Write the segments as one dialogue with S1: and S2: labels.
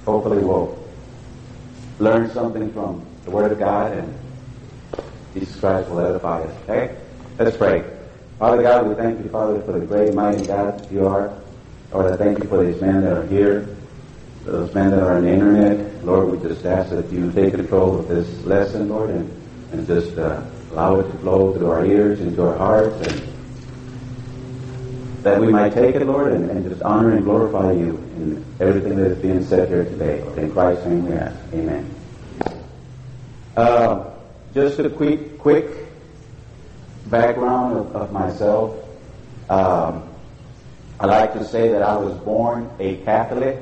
S1: hopefully we'll learn something from the Word of God, and Jesus Christ will edify us. Okay? Let's pray. Father God, we thank you, Father, for the great, mighty God that you are. Lord, I thank you for these men that are here, those men that are on the internet. Lord, we just ask that you take control of this lesson, Lord, and just allow it to flow through our ears, into our hearts, and that we might take it, Lord, and just honor and glorify you in everything that is being said here today. In Christ's name we ask. Amen. Just a quick background of myself. I like to say that I was born a Catholic,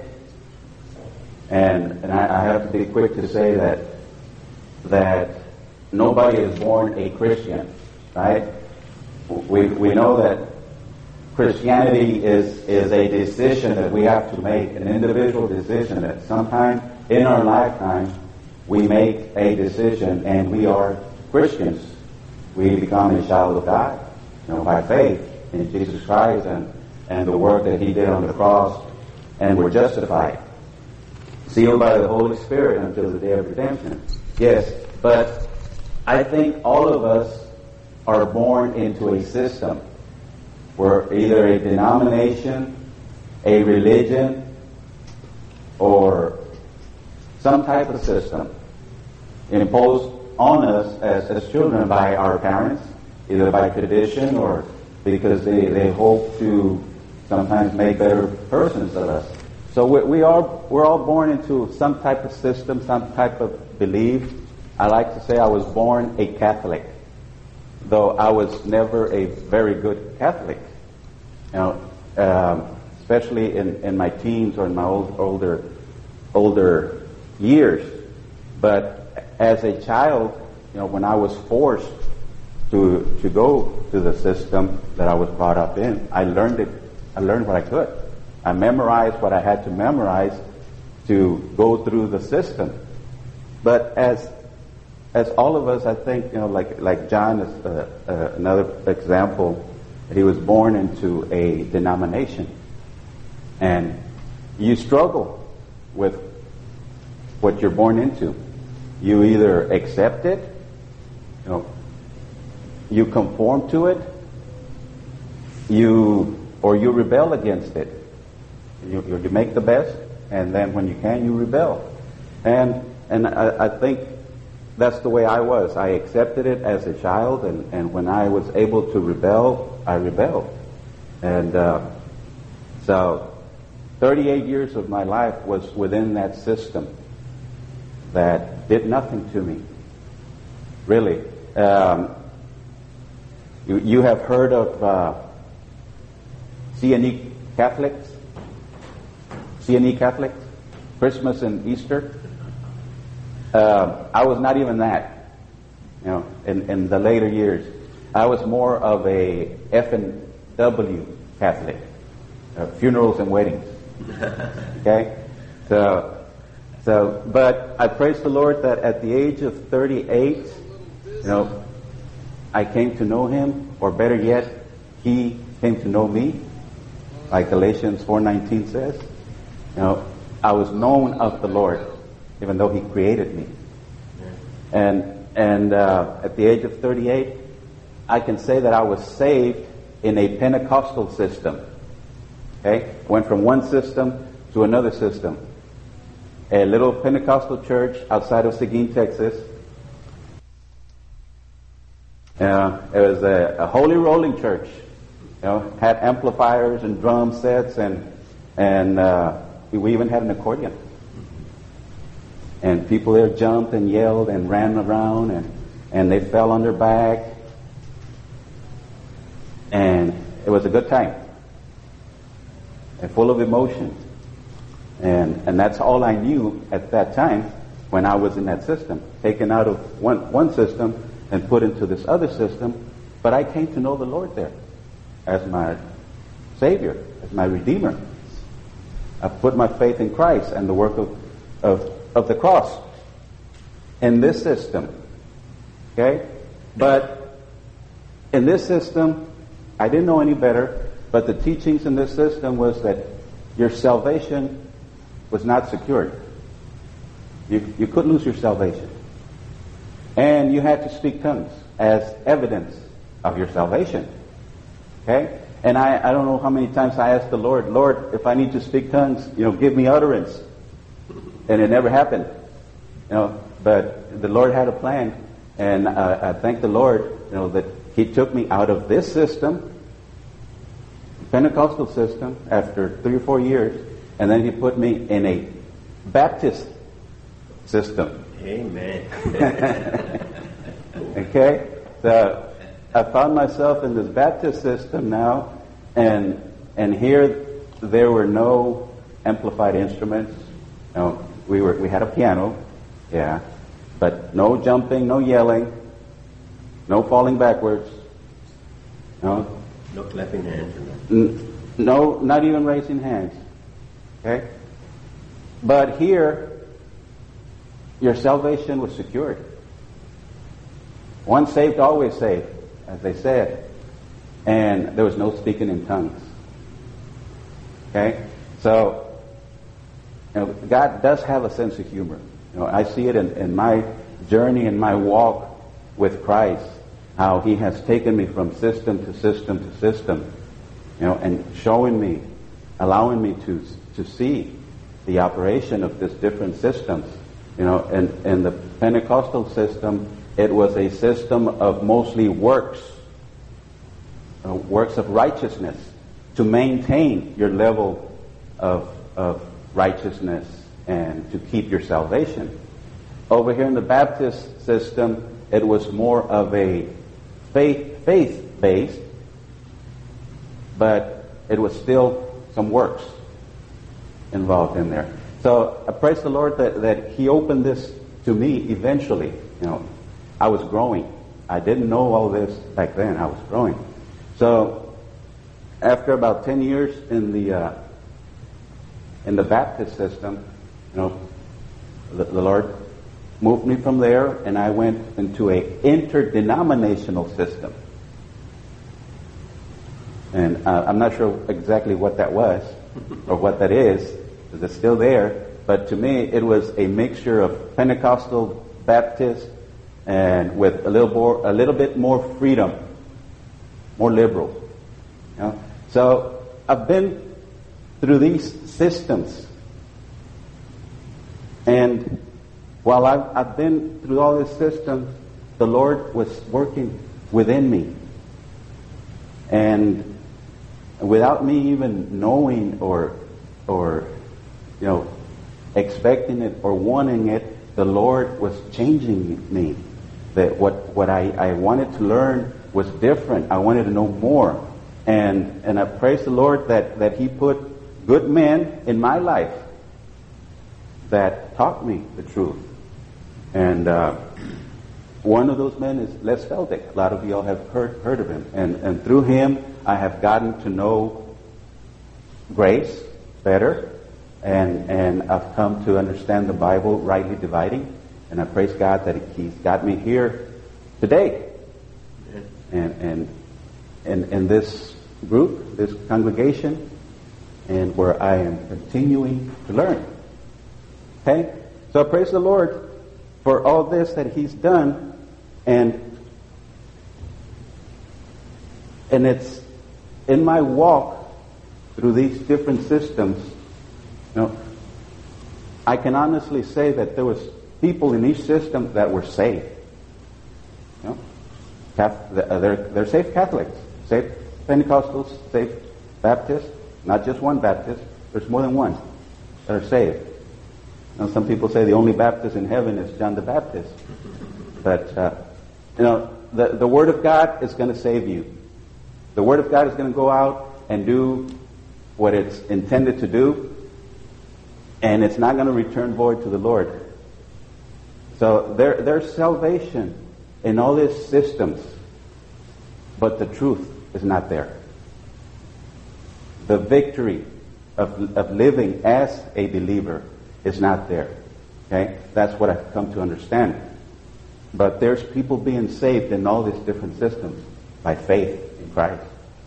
S1: and I have to be quick to say that nobody is born a Christian, right? We know that Christianity is a decision that we have to make, an individual decision that sometime in our lifetime we make a decision and we are Christians. We become a child of God, by faith in Jesus Christ and the work that He did on the cross, and we're justified, sealed by the Holy Spirit until the day of redemption. Yes, but I think all of us are born into a system. We're either a denomination, a religion, or some type of system imposed on us as children by our parents, either by tradition or because they hope to sometimes make better persons of us. So we're all born into some type of system, some type of belief. I like to say I was born a Catholic, though I was never a very good Catholic. Especially in my teens or in my older years. But as a child, when I was forced to go to the system that I was brought up in, I learned what I could. I memorized what I had to memorize to go through the system. But as all of us, I think, like John is another example. He was born into a denomination, and you struggle with what you're born into. You either accept it, you conform to it, or you rebel against it. You make the best, and then when you can, you rebel. And I think that's the way I was. I accepted it as a child, and when I was able to rebel, I rebelled. And so 38 years of my life was within that system that did nothing to me, really. You have heard of C&E Catholics? C&E Catholics? Christmas and Easter? I was not even that, in the later years. I was more of a F&W Catholic, funerals and weddings. Okay? So, but I praise the Lord that at the age of 38, I came to know Him, or better yet, He came to know me, like Galatians 4:19 says. I was known of the Lord, even though He created me. And at the age of 38, I can say that I was saved in a Pentecostal system. Okay? Went from one system to another system. A little Pentecostal church outside of Seguin, Texas. It was a holy rolling church. Had amplifiers and drum sets, and we even had an accordion. And people there jumped and yelled and ran around, and they fell on their back. And it was a good time. And full of emotion. And that's all I knew at that time when I was in that system. Taken out of one system and put into this other system. But I came to know the Lord there as my Savior, as my Redeemer. I put my faith in Christ and the work of the cross in this system. Okay? But in this system, I didn't know any better, but the teachings in this system was that your salvation was not secured. You could lose your salvation. And you had to speak tongues as evidence of your salvation. Okay? And I don't know how many times I asked the Lord, Lord, if I need to speak tongues, give me utterance. And it never happened. But the Lord had a plan. And I thank the Lord, that He took me out of this system, Pentecostal system, after 3 or 4 years, and then He put me in a Baptist system.
S2: Amen.
S1: Okay? So I found myself in this Baptist system now, and here there were no amplified instruments. We had a piano, yeah, but no jumping, no yelling, no falling backwards. No
S2: clapping hands.
S1: No, not even raising hands. Okay? But here, your salvation was secured. Once saved, always saved, as they said. And there was no speaking in tongues. Okay? So, God does have a sense of humor. I see it in my journey, in my walk with Christ, how He has taken me from system to system to system, and showing me, allowing me to see the operation of these different systems. In the Pentecostal system, it was a system of mostly works of righteousness to maintain your level of righteousness and to keep your salvation. Over here in the Baptist system, it was more of a faith-based, but it was still some works involved in there. So I praise the Lord that He opened this to me eventually. I was growing. I didn't know all this back then. I was growing. So after about 10 years in the Baptist system, the Lord moved me from there, and I went into a interdenominational system. And I'm not sure exactly what that was or what that is, because it's still there. But to me, it was a mixture of Pentecostal, Baptist, and with a little bit more freedom, more liberal. So I've been through these systems, and while I've been through all these systems, the Lord was working within me, and without me even knowing or expecting it or wanting it, the Lord was changing me. That what I wanted to learn was different. I wanted to know more. And I praise the Lord that He put good men in my life that taught me the truth. And one of those men is Les Feldick. A lot of you all have heard of him. And through him, I have gotten to know grace better. And I've come to understand the Bible rightly dividing. And I praise God that He's got me here today. And in this group, this congregation, and where I am continuing to learn. Okay? So I praise the Lord for all this that He's done, and it's in my walk through these different systems, I can honestly say that there was people in each system that were saved. They're saved Catholics, saved Pentecostals, saved Baptists, not just one Baptist. There's more than one that are saved. Some people say the only Baptist in heaven is John the Baptist. But, the Word of God is going to save you. The Word of God is going to go out and do what it's intended to do, and it's not going to return void to the Lord. So there's salvation in all these systems, but the truth is not there. The victory of living as a believer is not there. Okay? That's what I've come to understand. But there's people being saved in all these different systems by faith in Christ.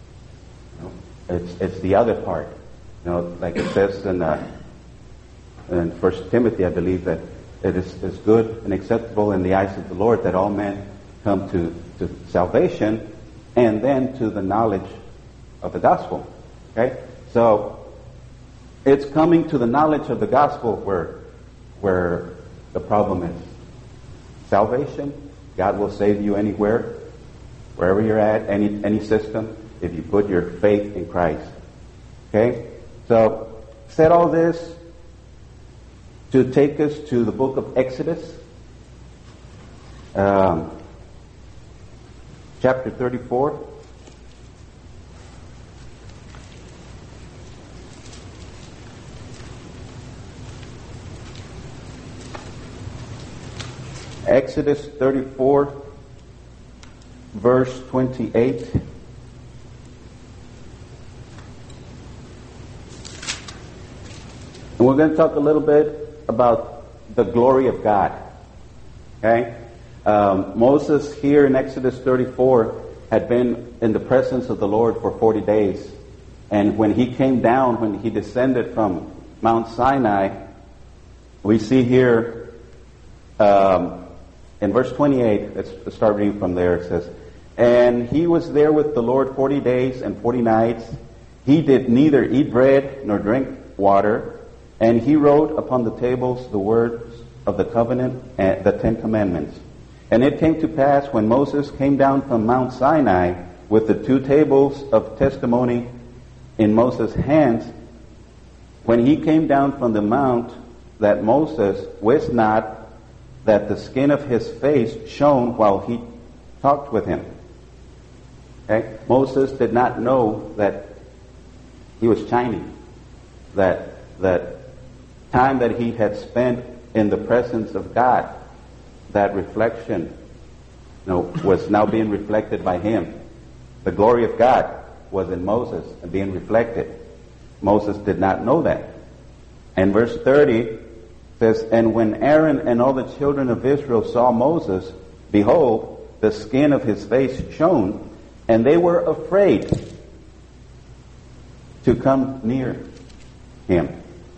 S1: It's the other part. Like it says in 1 Timothy, I believe, that it is good and acceptable in the eyes of the Lord that all men come to salvation and then to the knowledge of the gospel. Okay? So it's coming to the knowledge of the gospel where the problem is. Salvation, God will save you anywhere, wherever you're at, any system, if you put your faith in Christ. Okay? So, said all this to take us to the book of Exodus, chapter 34. Exodus 34, verse 28. And we're going to talk a little bit about the glory of God. Okay? Moses here in Exodus 34 had been in the presence of the Lord for 40 days. And when he came down, when he descended from Mount Sinai, we see here in verse 28, let's start reading from there. It says, "And he was there with the Lord 40 days and 40 nights. He did neither eat bread nor drink water. And he wrote upon the tables the words of the covenant and the 10 commandments. And it came to pass when Moses came down from Mount Sinai with the 2 tables of testimony in Moses' hands, when he came down from the mount, that Moses wist not that the skin of his face shone while he talked with him." Okay? Moses did not know that he was shining. That time that he had spent in the presence of God, that reflection, was now being reflected by him. The glory of God was in Moses and being reflected. Moses did not know that. And verse 30 says, "And when Aaron and all the children of Israel saw Moses, behold, the skin of his face shone, and they were afraid to come near him."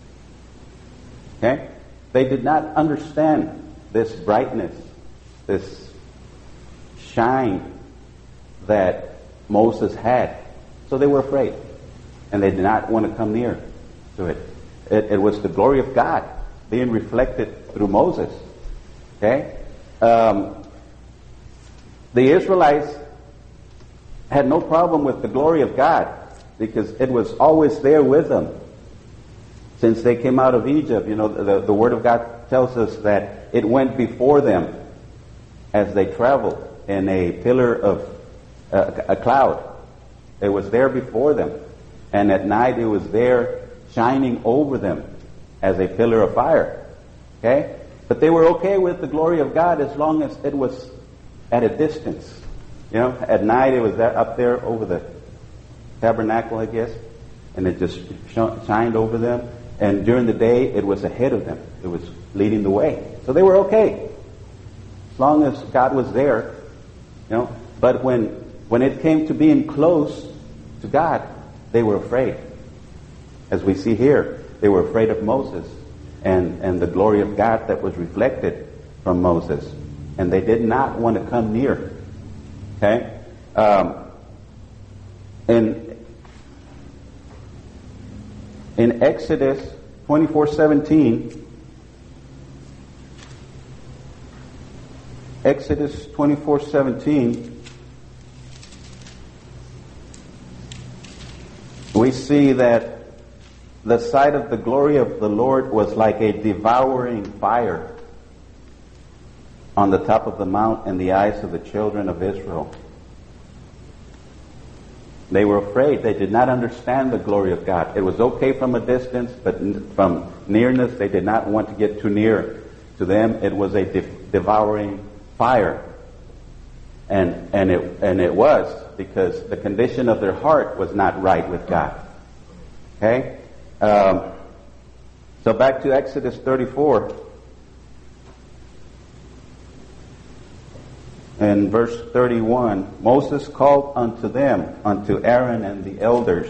S1: Okay? They did not understand this brightness, this shine that Moses had. So they were afraid, and they did not want to come near to it. It was the glory of God being reflected through Moses. Okay? The Israelites had no problem with the glory of God because it was always there with them. Since they came out of Egypt, the Word of God tells us that it went before them as they traveled in a pillar of a cloud. It was there before them. And at night it was there shining over them as a pillar of fire. Okay? But they were okay with the glory of God as long as it was at a distance. At night it was up there over the tabernacle, I guess, and it just shined over them. And during the day it was ahead of them. It was leading the way. So they were okay as long as God was there. But when it came to being close to God, they were afraid. As we see here, they were afraid of Moses and the glory of God that was reflected from Moses. And they did not want to come near. Okay? In Exodus 24:17, Exodus 24:17, we see that the sight of the glory of the Lord was like a devouring fire on the top of the mount in the eyes of the children of Israel. They were afraid. They did not understand the glory of God. It was okay from a distance, but from nearness, they did not want to get too near. To them, it was a devouring fire. And it was because the condition of their heart was not right with God. Okay? So back to Exodus 34. In verse 31, Moses called unto them, unto Aaron and the elders,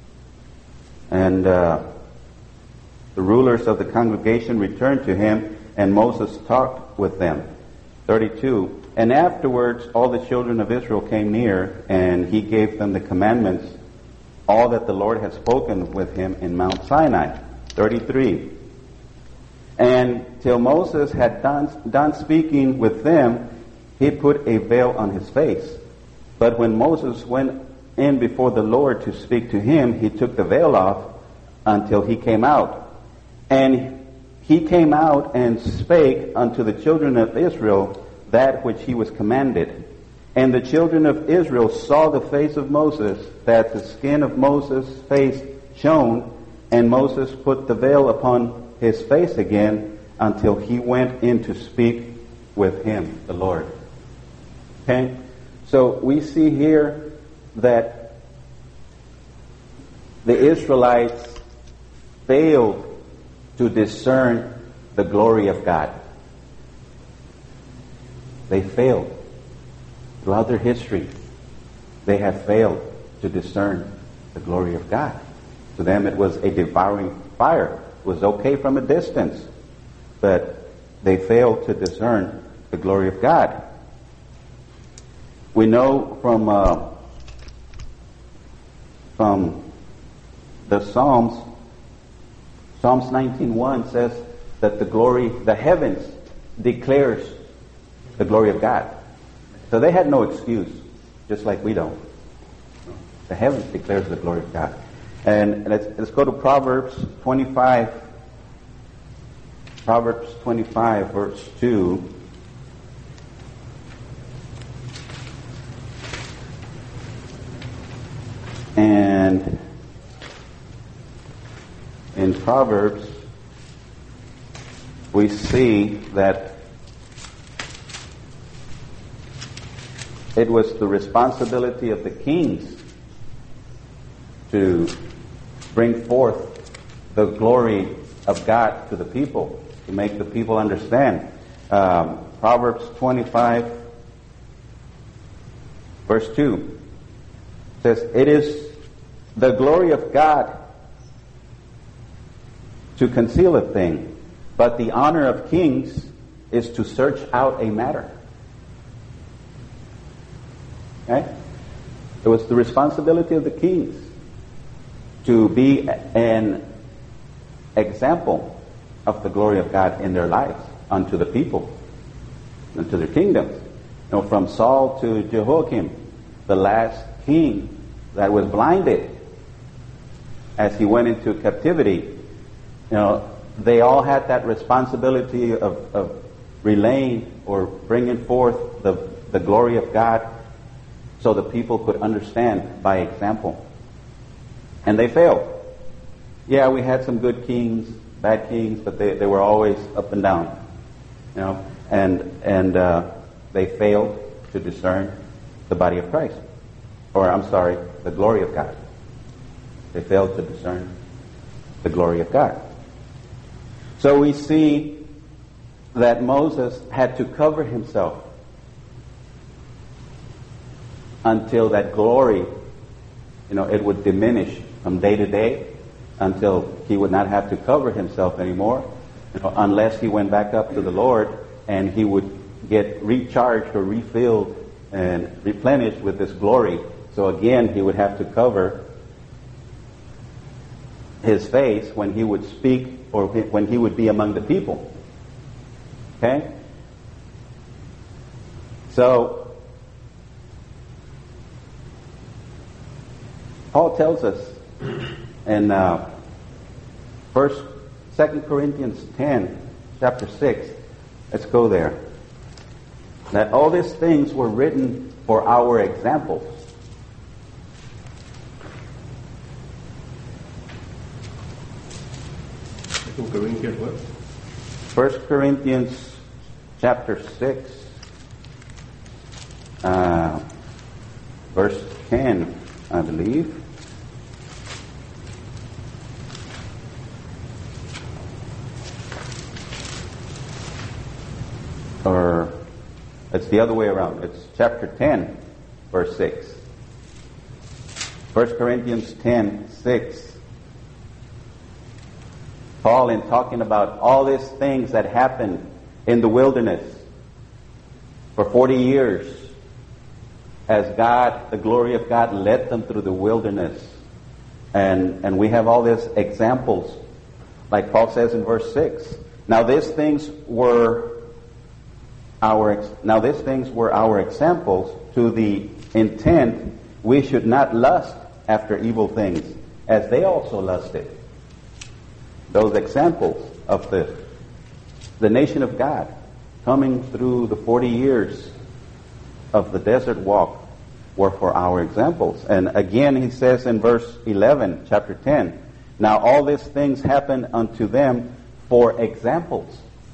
S1: and the rulers of the congregation returned to him, and Moses talked with them. 32. And afterwards all the children of Israel came near, and he gave them the commandments, all that the Lord had spoken with him in Mount Sinai. 33. And till Moses had done speaking with them, he put a veil on his face. But when Moses went in before the Lord to speak to him, he took the veil off until he came out. And he came out and spake unto the children of Israel that which he was commanded. And the children of Israel saw the face of Moses, that the skin of Moses' face shone, and Moses put the veil upon his face again until he went in to speak with him, the Lord. Okay? So we see here that the Israelites failed to discern the glory of God. They failed. Throughout their history, they have failed to discern the glory of God. To them it was a devouring fire. It was okay from a distance, but they failed to discern the glory of God. We know from the Psalms 19:1 says that the heavens declares the glory of God. So they had no excuse, just like we don't. The heavens declares the glory of God. And let's go to Proverbs 25. Proverbs 25, verse 2. And in Proverbs, we see that it was the responsibility of the kings to bring forth the glory of God to the people, to make the people understand. Proverbs 25, verse 2 says, "It is the glory of God to conceal a thing, but the honor of kings is to search out a matter." Okay? It was the responsibility of the kings to be an example of the glory of God in their lives unto the people, unto their kingdoms. You know, from Saul to Jehoiakim, the last king that was blinded as he went into captivity, you know, they all had that responsibility of relaying or bringing forth the glory of God so the people could understand by example. And they failed. Yeah, we had some good kings, bad kings, but they were always up and down. You know, and they failed to discern the body of Christ. Or, I'm sorry, the glory of God. They failed to discern the glory of God. So we see that Moses had to cover himself until that glory, you know, it would diminish from day to day until he would not have to cover himself anymore, you know, unless he went back up to the Lord and he would get recharged or refilled and replenished with this glory. So again, he would have to cover his face when he would speak or when he would be among the people. Okay? So, Paul tells us in 2 Corinthians 10, chapter 6, let's go there, that all these things were written for our examples.
S2: Corinthians what?
S1: 1 Corinthians chapter 6, verse 10, I believe. Or it's the other way around. It's chapter 10, verse 6. 1 Corinthians 10, 6. Paul, in talking about all these things that happened in the wilderness for 40 years, as God, the glory of God, led them through the wilderness. And we have all these examples, like Paul says in verse 6. Now these things were our examples, to the intent we should not lust after evil things, as they also lusted. Those examples of the nation of God coming through the 40 years of the desert walk were for our examples. And again he says in verse 11, chapter 10, now all these things happen unto them for examples,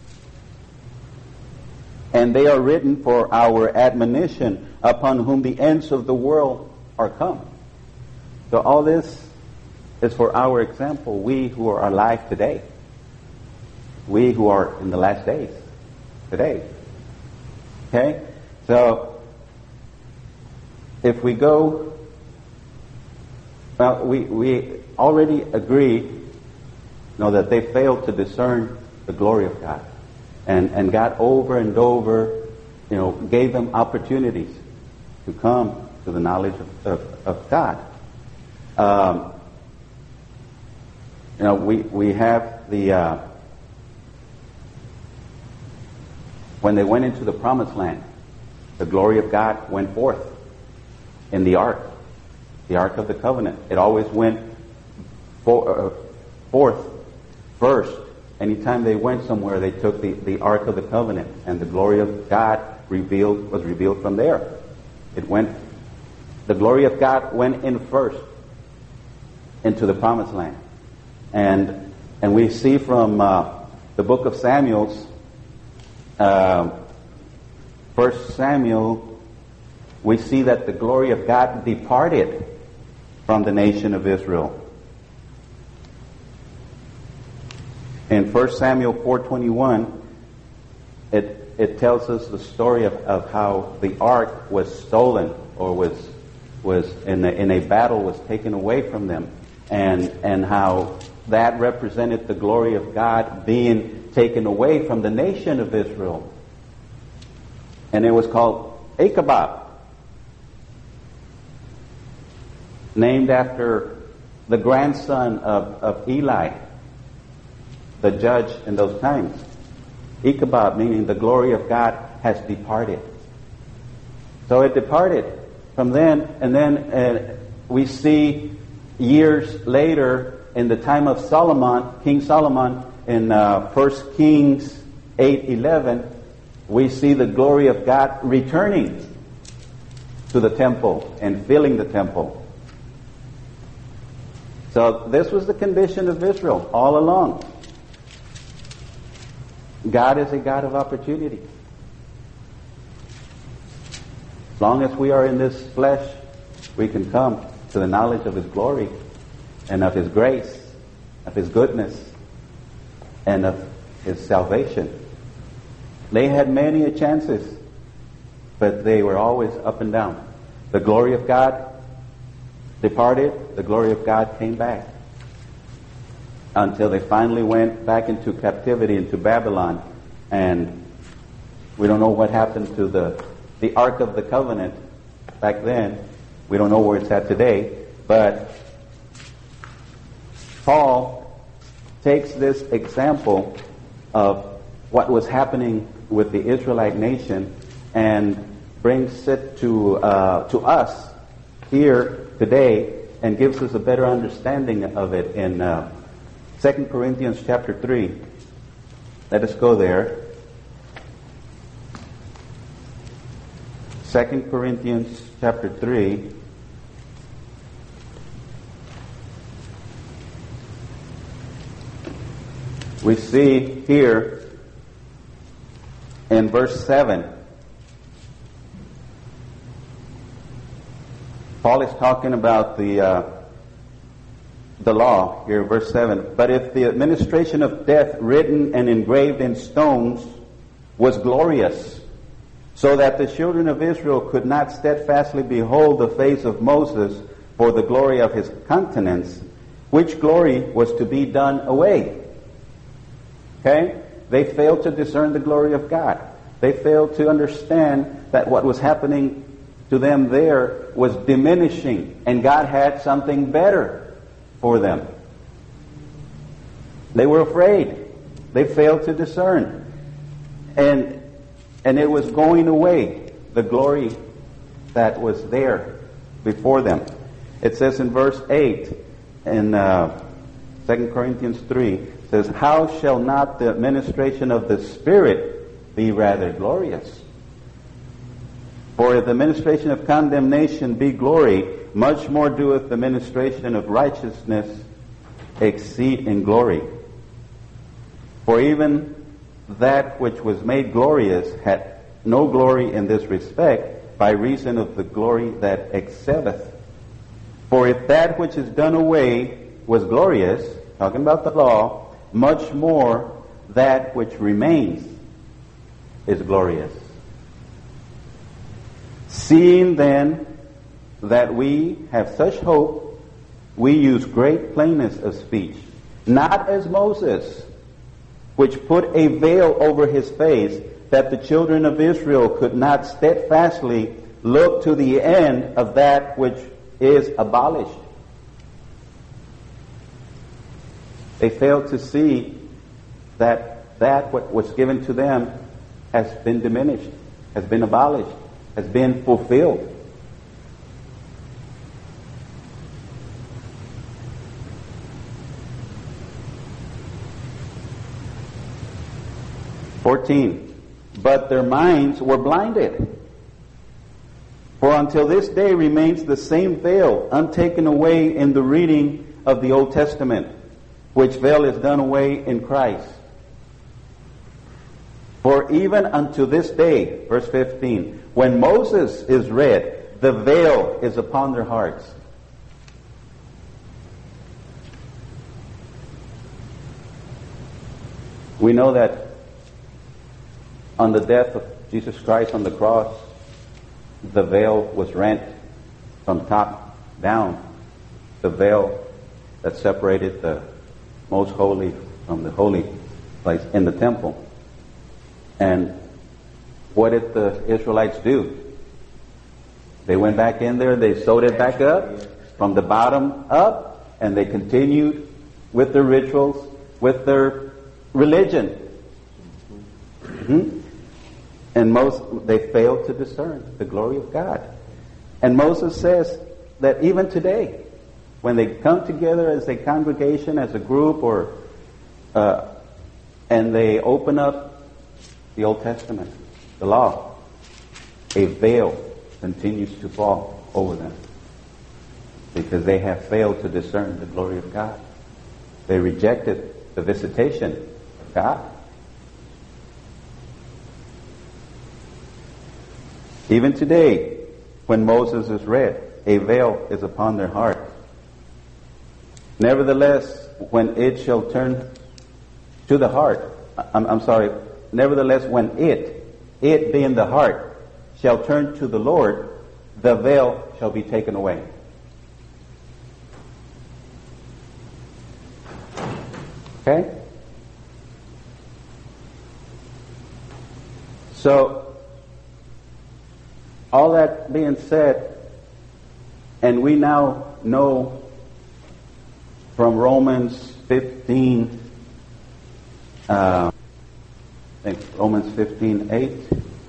S1: and they are written for our admonition, upon whom the ends of the world are come. So all this is for our example, we who are alive today, we who are in the last days today. Okay? So if we go, well, we already agree, that they failed to discern the glory of God. And God over and over, gave them opportunities to come to the knowledge of God. We have the when they went into the promised land, the glory of God went forth in the ark of the covenant. It always went forth first. Anytime they went somewhere, they took the ark of the covenant, and the glory of God was revealed from there. The glory of God went in first into the promised land. And we see from the book of Samuel's, 1 Samuel, we see that the glory of God departed from the nation of Israel. In 1 Samuel 4:21, it tells us the story of how the ark was stolen, or was in a battle, was taken away from them, and how that represented the glory of God being taken away from the nation of Israel. And it was called Ichabod, named after the grandson of Eli, the judge in those times. Ichabod, meaning the glory of God has departed. So it departed from then, and then we see years later, in the time of Solomon, King Solomon, in 1 Kings 8:11, we see the glory of God returning to the temple and filling the temple. So this was the condition of Israel all along. God is a God of opportunity. As long as we are in this flesh, we can come to the knowledge of His glory and of His grace, of His goodness, and of His salvation. They had many chances, but they were always up and down. The glory of God departed, the glory of God came back, until they finally went back into captivity, into Babylon. And we don't know what happened to the Ark of the Covenant back then. We don't know where it's at today. But Paul takes this example of what was happening with the Israelite nation and brings it to us here today, and gives us a better understanding of it in 2 Corinthians chapter 3. Let us go there. 2 Corinthians chapter 3. We see here in verse 7, Paul is talking about the law here, verse 7. But if the administration of death written and engraved in stones was glorious, so that the children of Israel could not steadfastly behold the face of Moses for the glory of his countenance, which glory was to be done away. Okay? They failed to discern the glory of God. They failed to understand that what was happening to them there was diminishing, and God had something better for them. They were afraid. They failed to discern. And it was going away, the glory that was there before them. It says in verse 8 in 2 Corinthians 3, it says, "How shall not the ministration of the Spirit be rather glorious? For if the ministration of condemnation be glory, much more doeth the ministration of righteousness exceed in glory. For even that which was made glorious had no glory in this respect, by reason of the glory that excelleth. For if that which is done away was glorious," talking about the law, "much more that which remains is glorious. Seeing then that we have such hope, we use great plainness of speech, not as Moses, which put a veil over his face, that the children of Israel could not steadfastly look to the end of that which is abolished." They failed to see that what was given to them has been diminished, has been abolished, has been fulfilled. But their minds were blinded. For until this day remains the same veil, untaken away in the reading of the Old Testament, which veil is done away in Christ. For even unto this day, verse 15, when Moses is read, the veil is upon their hearts. We know that on the death of Jesus Christ on the cross, the veil was rent from top down. The veil that separated the most holy from the holy place in the temple. And what did the Israelites do? They went back in there, they sewed it back up from the bottom up, and they continued with their rituals, with their religion. And they failed to discern the glory of God. And Moses says that even today, when they come together as a congregation, as a group, and they open up the Old Testament, the law, a veil continues to fall over them because they have failed to discern the glory of God. They rejected the visitation of God. Even today, when Moses is read, a veil is upon their heart. Nevertheless, when it shall turn to the heart, nevertheless, when it being the heart, shall turn to the Lord, the veil shall be taken away. Okay? So, all that being said, and we now know from Romans 15, I think Romans 15:8.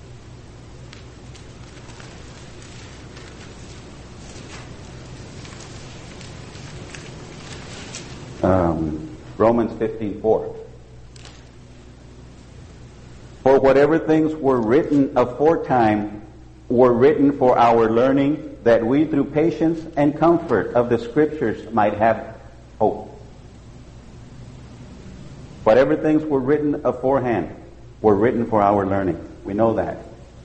S1: Romans 15:4. For whatever things were written aforetime were written for our learning, that we through patience and comfort of the Scriptures might have hope. Whatever things were written aforehand were written for our learning. We know that.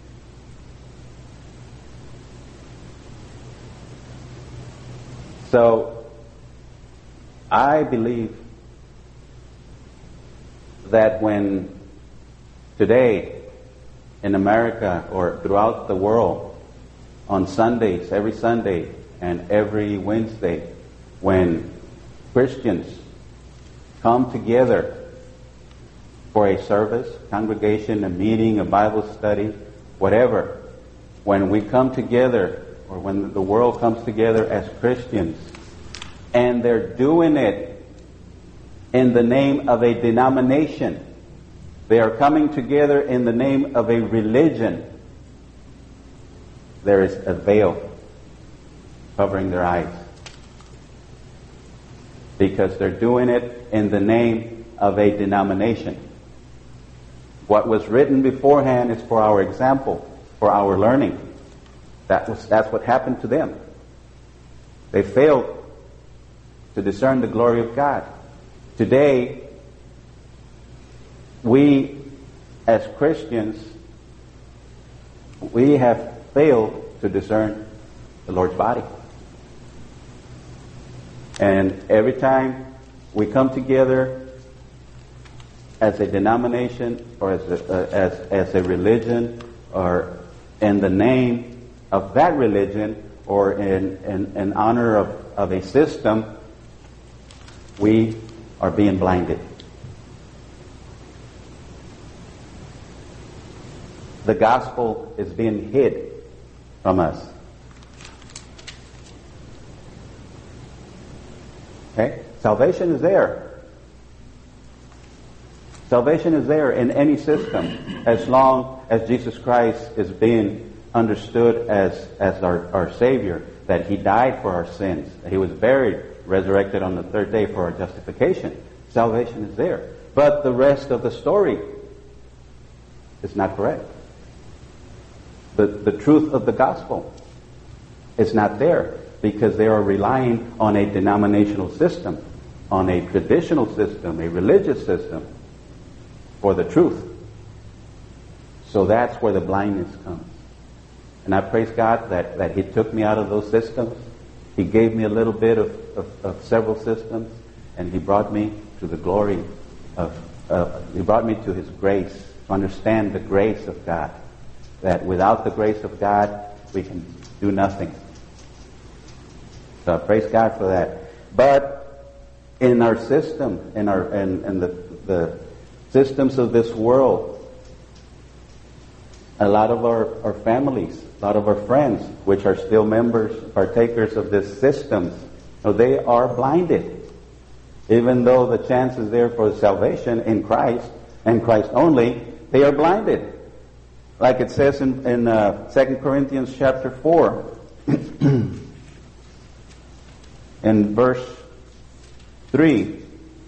S1: So, I believe that when today in America or throughout the world, on Sundays, every Sunday and every Wednesday, when Christians come together for a service, congregation, a meeting, a Bible study, whatever, when we come together, or when the world comes together as Christians, and they're doing it in the name of a denomination, they are coming together in the name of a religion, there is a veil covering their eyes. Because they're doing it in the name of a denomination. What was written beforehand is for our example, for our learning. That's what happened to them. They failed to discern the glory of God. Today, we as Christians, we have failed to discern the Lord's body. And every time we come together as a denomination or as a religion, or in the name of that religion, or in honor of a system, we are being blinded. The gospel is being hid from us. Okay? Salvation is there. Salvation is there in any system as long as Jesus Christ is being understood as our Savior, that He died for our sins, that He was buried, resurrected on the third day for our justification. Salvation is there. But the rest of the story is not correct. The truth of the gospel is not there, because they are relying on a denominational system, on a traditional system, a religious system, for the truth. So that's where the blindness comes. And I praise God that He took me out of those systems. He gave me a little bit of several systems, and He brought me to the glory He brought me to His grace, to understand the grace of God. That without the grace of God, we can do nothing. So I praise God for that. But in our system, in the systems of this world, a lot of our families, a lot of our friends, which are still members, partakers of this system, they are blinded. Even though the chance is there for salvation in Christ, and Christ only, they are blinded. Like it says in 2 Corinthians chapter 4, in verse 3.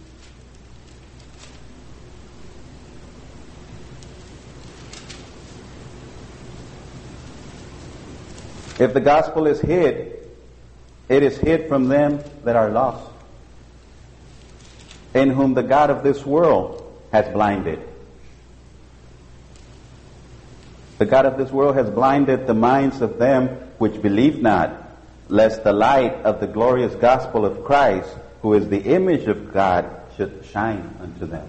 S1: If the gospel is hid, it is hid from them that are lost, in whom the God of this world has blinded. The God of this world has blinded the minds of them which believe not, lest the light of the glorious gospel of Christ, who is the image of God, should shine unto them.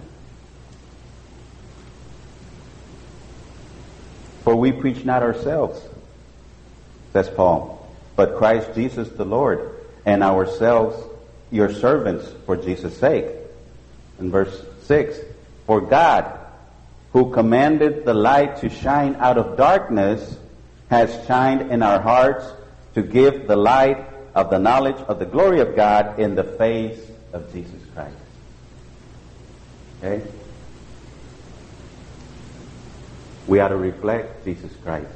S1: For we preach not ourselves, says Paul, but Christ Jesus the Lord, and ourselves your servants for Jesus' sake. In verse 6, for God, who commanded the light to shine out of darkness, has shined in our hearts to give the light of the knowledge of the glory of God in the face of Jesus Christ. Okay? We ought to reflect Jesus Christ.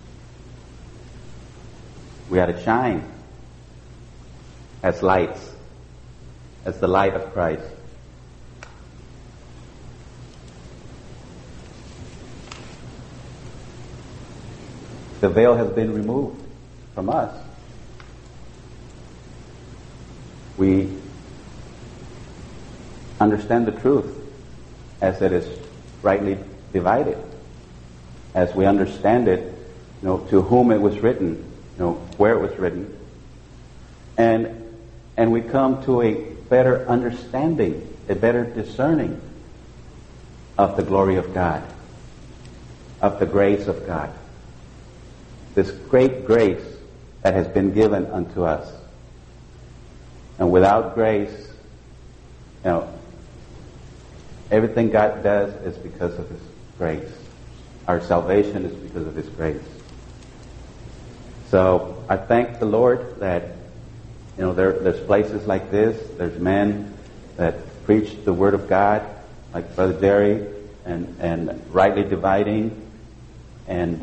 S1: We ought to shine as lights, as the light of Christ. The veil has been removed from us. We understand the truth as it is rightly divided, as we understand it, to whom it was written, where it was written, and we come to a better understanding, a better discerning of the glory of God, of the grace of God. This great grace that has been given unto us. And without grace, Everything God does is because of His grace. Our salvation is because of His grace. So I thank the Lord that, there's places like this. There's men that preach the Word of God, like Brother Jerry, and rightly dividing. And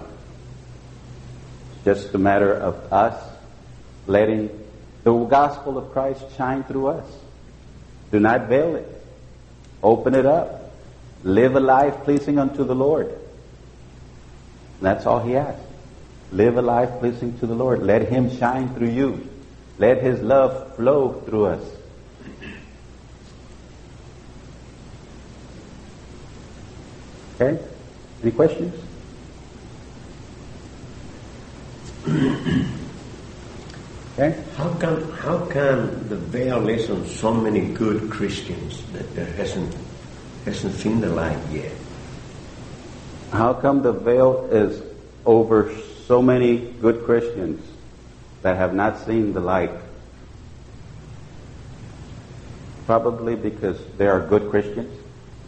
S1: just a matter of us letting the gospel of Christ shine through us. Do not veil it. Open it up. Live a life pleasing unto the Lord. And that's all He asks. Live a life pleasing to the Lord. Let Him shine through you. Let His love flow through us. Okay? Any questions? Okay?
S3: How come the veil is on so many good Christians that there hasn't seen the light yet?
S1: How come the veil is over so many good Christians that have not seen the light? Probably because they are good Christians.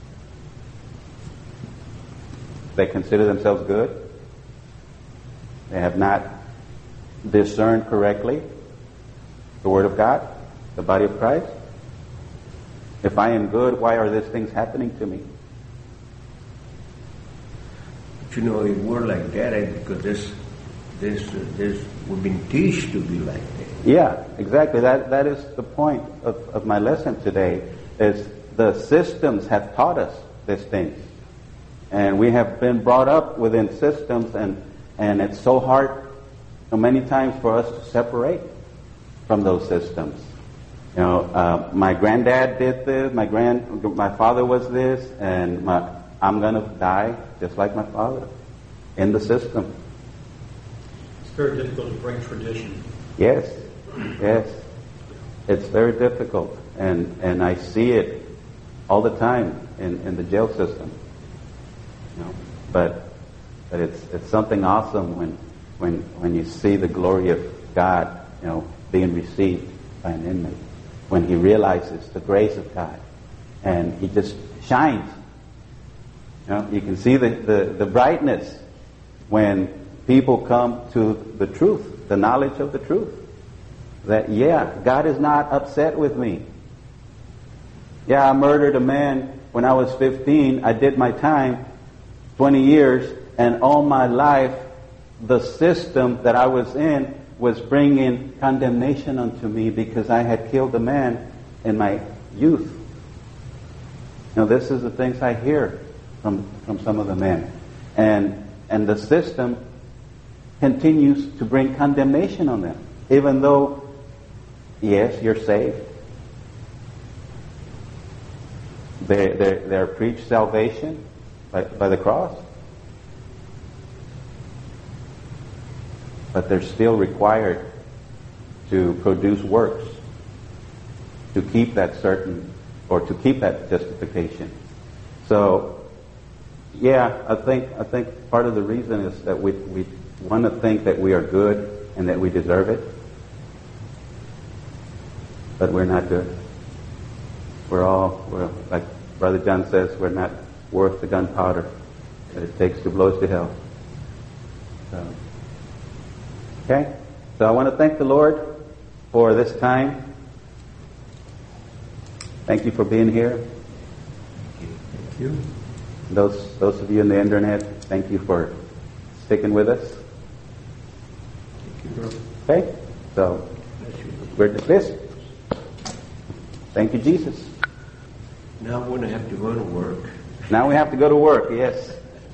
S1: They consider themselves good. They have not discerned correctly the Word of God, the body of Christ. If I am good, why are these things happening to me?
S3: But if we're like that, because we've been teached to be like that.
S1: Yeah, exactly. That is the point of my lesson today, is the systems have taught us these things. And we have been brought up within systems, and it's so hard so many times for us to separate from those systems. My granddad did this, my father was this, and I'm going to die just like my father in the system.
S4: It's very difficult to break tradition.
S1: Yes. It's very difficult, and I see it all the time in the jail system. But it's something awesome when you see the glory of God, being received by an inmate, when he realizes the grace of God, and he just shines. You can see the brightness when people come to the truth, the knowledge of the truth. That, God is not upset with me. I murdered a man when I was 15. I did my time, 20 years, and all my life, the system that I was in was bringing condemnation unto me because I had killed a man in my youth. This is the things I hear from some of the men. And the system continues to bring condemnation on them, even though, yes, you're saved. They're preached salvation by the cross. But they're still required to produce works to keep that certain, or to keep that justification. So, I think part of the reason is that we want to think that we are good and that we deserve it. But we're not good. We're like Brother John says, we're not worth the gunpowder that it takes to blow us to hell. Okay? So I want to thank the Lord for this time. Thank you for being here.
S3: Thank you.
S1: Those of you in the internet, thank you for sticking with us.
S3: Thank you, bro.
S1: Okay? So we're dismissed. Thank you, Jesus.
S3: Now we're going to have to go to work.
S1: Now we have to go to work, yes.